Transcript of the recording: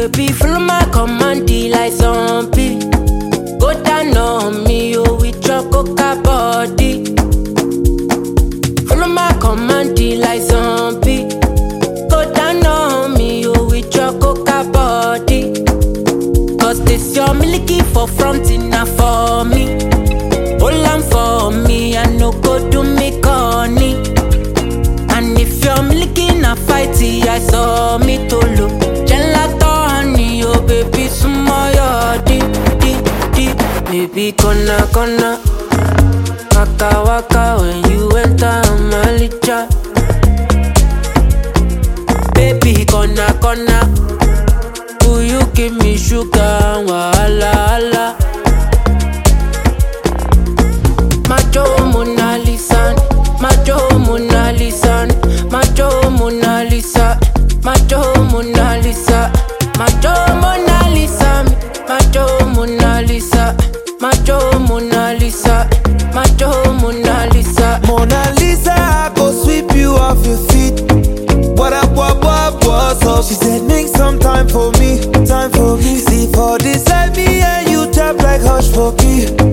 baby, follow my command like zombie. Go down on me, oh, with your coca body. Follow my command like zombie. Go down on me, oh, with your coca body. Cause this your milky for front enough for me. Hold on for me, I no go do me corny. And if you're milky na fighty, I saw me to look. Gelato honey, oh baby, sumo yo di. Baby, kona waka waka when you enter my licha. Baby, kona will you give me sugar, wahala. Macho Mona Lisa, Macho Mona Lisa, Macho Mona Lisa, Macho Mona Lisa, Macho Mona Lisa, Macho Mona Lisa, Macho Mona Lisa, Macho Mona Lisa. Mona Lisa, I go sweep you off your feet. What up, so she said make some time for me, time for me. See for this life, me and you tap like hush for me.